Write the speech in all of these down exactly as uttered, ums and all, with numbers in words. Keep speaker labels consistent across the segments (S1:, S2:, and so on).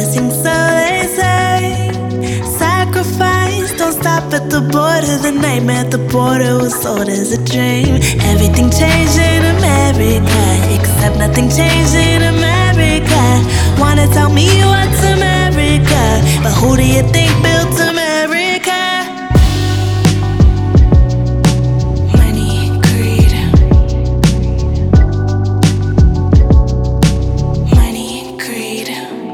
S1: blessing, so they say. Sacrifice, don't stop at the border. The nightmare at the border was sold as a dream. Everything changed in America, except nothing changed in America. Wanna tell me what's America, but who do you think built America? Money, greed. Money, greed.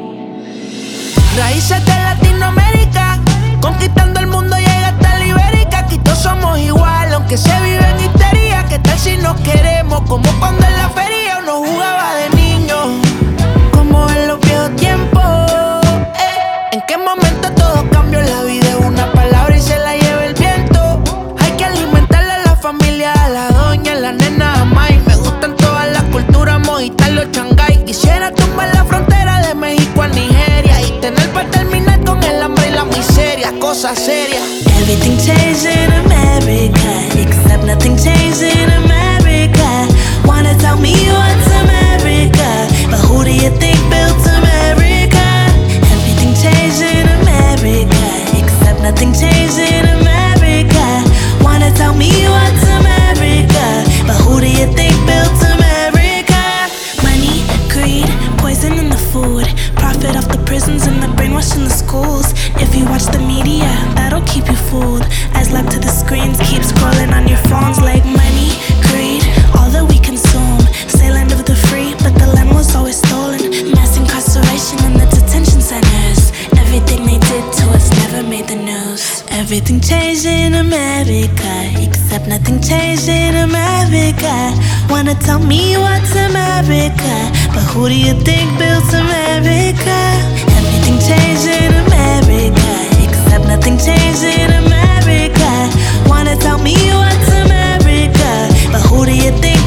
S2: Raíces de Latinoamérica, conquistando el mundo llega hasta la Ibérica. Aquí todos somos igual, aunque se vive en histeria. ¿Qué tal si nos queremos? Como cuando en la feria uno jugaba de niño, como en los viejos tiempos. eh. ¿En qué momento todo cambió? La vida es una palabra y se la lleva el viento. Hay que alimentarle a la familia, a la doña, a la nena, a May. Me gustan todas las culturas, mojitalo, Shanghái. Quisiera tumbar la frontera de México a Nigeria y tener para terminar con el hambre y la miseria, cosas serias.
S1: Everything changed in America, except nothing changed in America. Wanna tell me what's America, but who do you think built America? Everything changed in America, except nothing changed in America. Wanna tell me what's America, but who do you think built America? Money, greed, poison in the food, profit off the prisons and the brainwash in the schools. If you watch the media, that'll keep you fooled. Eyes locked to the screens, keep scrolling on your phones like money, greed, all that we consume. Say land of the free, but the land was always stolen. Mass incarceration in the detention centers. Everything they did to us never made the news. Everything changed in America, except nothing changed in America. Wanna tell me what's America, but who do you think built America? Everything changed in America, except nothing changed in America. Wanna tell me what's America, but who do you think